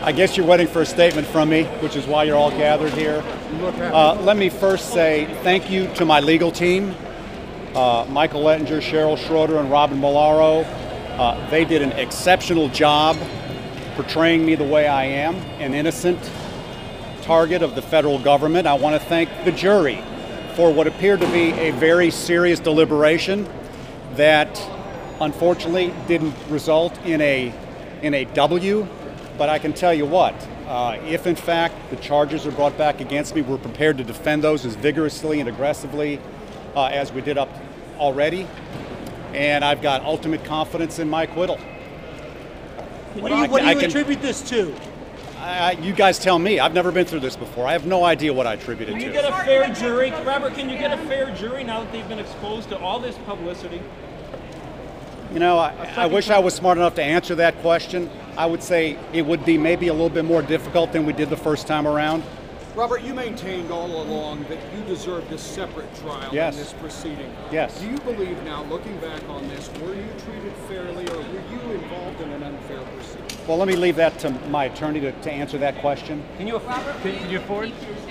I guess you're waiting for a statement from me, which is why you're all gathered here. Let me first say thank you to my legal team, Michael Ettinger, Cheryl Schroeder, and Robin Malaro. They did an exceptional job portraying me the way I am, an innocent target of the federal government. I want to thank the jury for what appeared to be a very serious deliberation that unfortunately didn't result in a W. But I can tell you what, if in fact the charges are brought back against me, we're prepared to defend those as vigorously and aggressively as we did up already. And I've got ultimate confidence in my acquittal. What do you attribute this to? You guys tell me. I've never been through this before. I have no idea what I attribute it to. Can you get a fair jury? Robert, can you get a fair jury now that they've been exposed to all this publicity? You know, I wish I was smart enough to answer that question. I would say it would be maybe a little bit more difficult than we did the first time around. Robert, you maintained all along that you deserved a separate trial in this proceeding. Yes. Do you believe now, looking back on this, were you treated fairly or were you involved in an unfair proceeding? Well, let me leave that to my attorney to answer that question. Can you afford?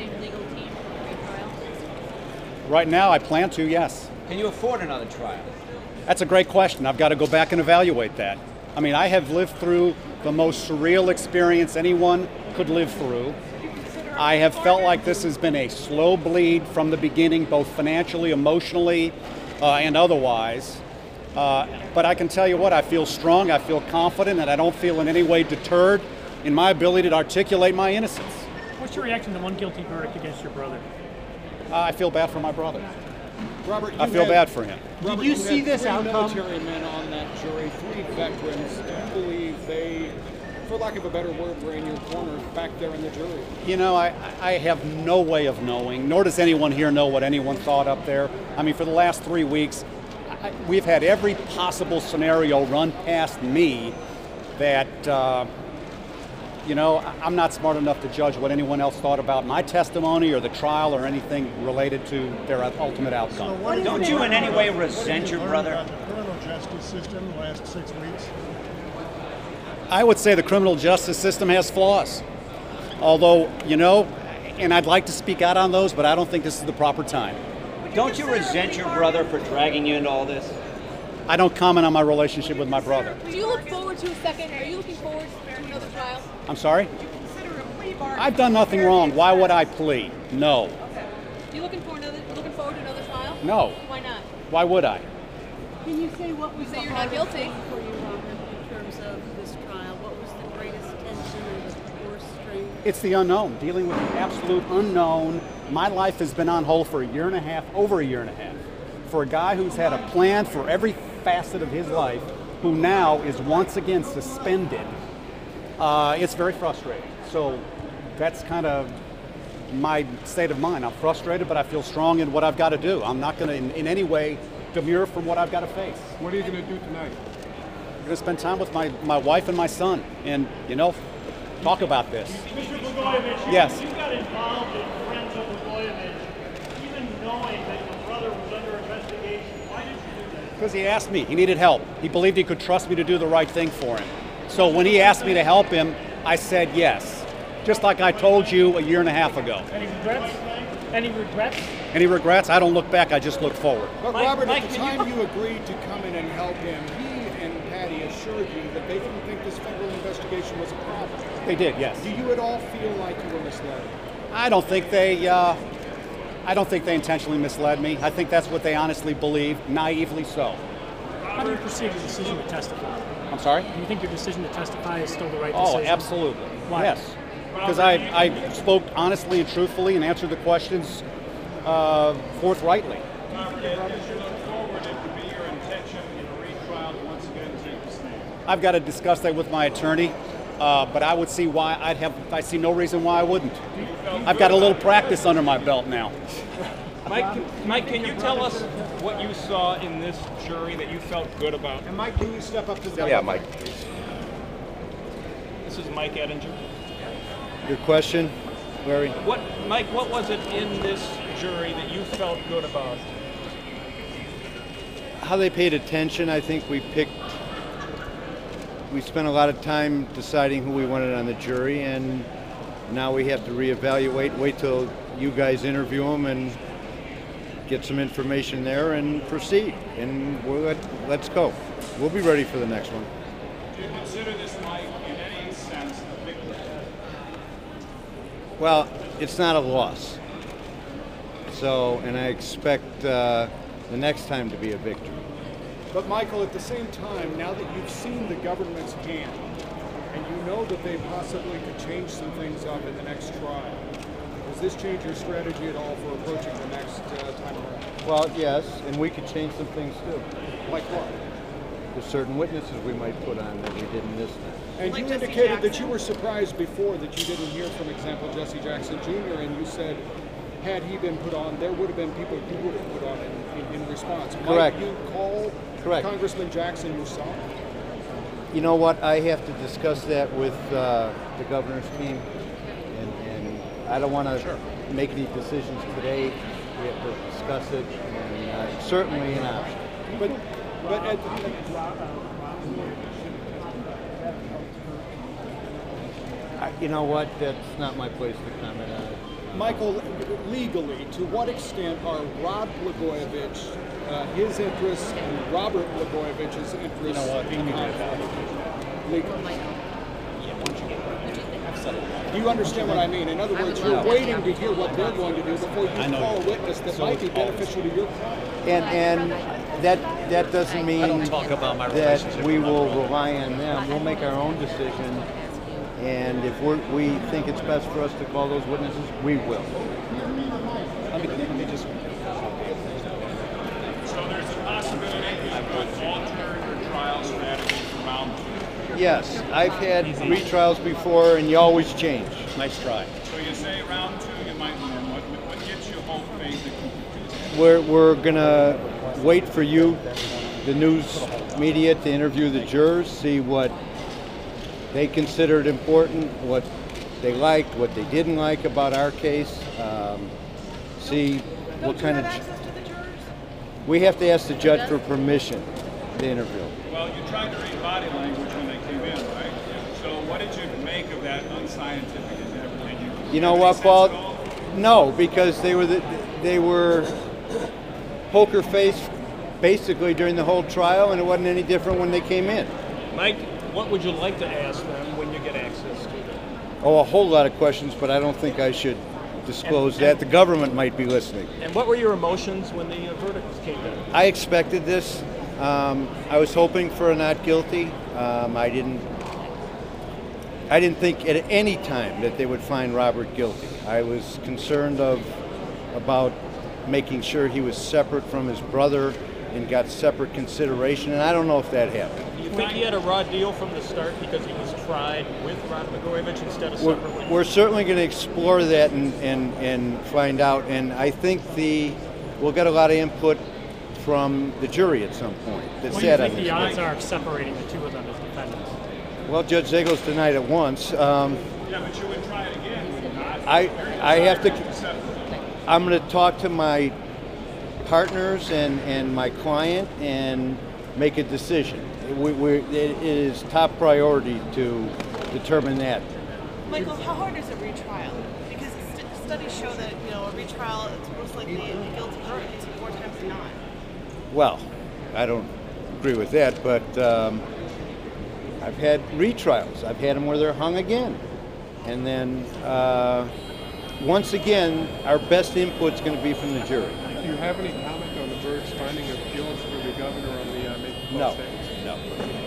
Right now, I plan to, yes. Can you afford another trial? That's a great question. I've got to go back and evaluate that. I mean, I have lived through the most surreal experience anyone could live through. I have felt like this has been a slow bleed from the beginning, both financially, emotionally, and otherwise. But I can tell you what, I feel strong, I feel confident, and I don't feel in any way deterred in my ability to articulate my innocence. What's your reaction to one guilty verdict against your brother? I feel bad for my brother. Robert, I feel bad for him. Robert, Did you see this three outcome? Military men on that jury, 3 veterans. Do you believe they, for lack of a better word, were in your corner back there in the jury? You know, I have no way of knowing, nor does anyone here know what anyone thought up there. I mean, for the last 3 weeks, we've had every possible scenario run past me that, you know, I'm not smart enough to judge what anyone else thought about my testimony or the trial or anything related to their ultimate outcome. So don't you in any way resent your brother? About the criminal justice system the last 6 weeks? I would say the criminal justice system has flaws. Although, you know, and I'd like to speak out on those, but I don't think this is the proper time. Don't you resent your brother for dragging you into all this? I don't comment on my relationship with my brother. Do you look forward to a second? Are you looking forward to another trial? I'm sorry? Would you consider a plea bargain? I've done nothing wrong. Why would I plea? No. Okay. You looking forward to another trial? No. Why not? Why would I? Can you say what was You say the you're not hardest guilty. thing for you, Robert, in terms of this trial? What was the greatest tension and the worst strain? It's the unknown, dealing with the absolute unknown. My life has been on hold for a year and a half, over a year and a half. For a guy who's had a plan for every facet of his life, who now is once again suspended, it's very frustrating. So that's kind of my state of mind. I'm frustrated, but I feel strong in what I've got to do. I'm not going to in any way demur from what I've got to face. What are you going to do tonight? I'm going to spend time with my wife and my son and, you know, talk about this. Mr. Blagojevich, Yes. you got involved in Friends of Blagojevich, even knowing that your brother was under investigation. Why did you do that? Because he asked me. He needed help. He believed he could trust me to do the right thing for him. So when he asked me to help him, I said yes. Just like I told you a year and a half ago. Any regrets? Any regrets? Any regrets? I don't look back, I just look forward. But Mike, Robert, Mike, at the time you agreed to come in and help him, he and Patty assured you that they didn't think this federal investigation was a problem. They did, yes. Do you at all feel like you were misled? I don't think they intentionally misled me. I think that's what they honestly believe, naively so. How do you perceive your decision to testify? I'm sorry? Do you think your decition to testify is still the right decision? Oh, absolutely. Why? Yes. Because I spoke honestly and truthfully and answered the questions forthrightly. I've got to discuss that with my attorney, but I would see why I see no reason why I wouldn't. I've got a little practice under my belt now. Mike, can you tell us what you saw in this jury that you felt good about? And Mike, can you step up to the Yeah, Mike. This is Mike Ettinger. Your question, Larry? Mike, what was it in this jury that you felt good about? How they paid attention. I think we picked we spent a lot of time deciding who we wanted on the jury, and now we have to reevaluate, wait till you guys interview them and get some information there and proceed. And let's go. We'll be ready for the next one. Do you consider this, Mike, in any sense, a victory? Well, it's not a loss. So, and I expect the next time to be a victory. But Michael, at the same time, now that you've seen the government's hand, and you know that they possibly could change some things up in the next trial, does this change your strategy at all for approaching the next time around? Well, yes, and we could change some things too. Like what? There's certain witnesses we might put on that we didn't this time. And Like you Jesse indicated that Jackson. you were surprised before that you didn't hear, for example, Jesse Jackson Jr., and you said, had he been put on, there would have been people you would have put on in response. Correct. Might you call Correct. Congressman Jackson yourself? You know what? I have to discuss that with the governor's team, and I don't want to make any decisions today. We have to discuss it, and certainly an option. But You know what? That's not my place to comment on it. Michael, legally, to what extent are Rod Blagojevich, his interests, and Robert Blagojevich's interests in conflict? Legally. Do you understand what I mean? In other words, you're waiting to hear what they're going to do before you call a witness that might be beneficial to your client. And that doesn't mean that we will rely on them. We'll make our own decision, and if we think it's best for us to call those witnesses, we will. So there's a possibility you could alter your trial strategy for round 2. Yes, I've had retrials before, and you always change. Nice try. So you say round 2 you might win. What gives you hope, faith, that We're gonna wait for you, the news media, to interview the jurors, see what they considered important, what they liked, what they didn't like about our case. See what kind of. Access to the jurors? We have to ask the judge for permission to interview. Well, you tried to read body language when they came in, right? So what did you make of that unscientific endeavor? You know what, Paul? No, because they were poker faced basically during the whole trial, and it wasn't any different when they came in. Mike, what would you like to ask them when you get access to them? Oh, a whole lot of questions, but I don't think I should disclose that. The government might be listening. And what were your emotions when the verdict came in? I expected this. I was hoping for a not guilty. I didn't think at any time that they would find Robert guilty. I was concerned about making sure he was separate from his brother and got separate consideration, and I don't know if that happened. Do you think he had a raw deal from the start because he was tried with Rod Blagojevich instead of separately? We're certainly going to explore that and find out, and I think we'll get a lot of input from the jury at some point. What do you think the odds are of separating the two of them as defendants? Well, Judge Zagos denied it once. Yeah, but you would try it again, would you not? I have to. I'm going to talk to my partners and my client and make a decision. It is top priority to determine that. Michael, how hard is a retrial? Because studies show that a retrial it's most likely a guilty verdict 4 times than not. Well, I don't agree with that, but I've had retrials. I've had them where they're hung again. And then, once again, our best input's going to be from the jury. Do you have any comment on the verdict's finding of guilt for the governor on the No. statements? No.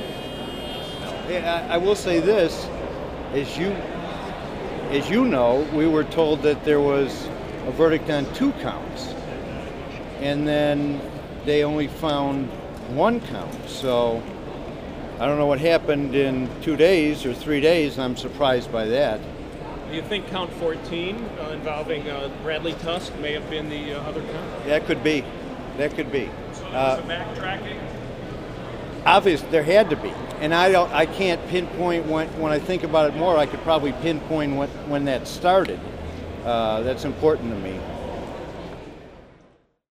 I will say this, as you know, we were told that there was a verdict on 2 counts, and then they only found 1 count. So I don't know what happened in 2 days or 3 days. I'm surprised by that. Do you think count 14 involving Bradley Tusk may have been the other count? That could be. That could be. So there was a backtracking? Obviously, there had to be, and I can't pinpoint when I think about it more. I could probably pinpoint when that started. That's important to me.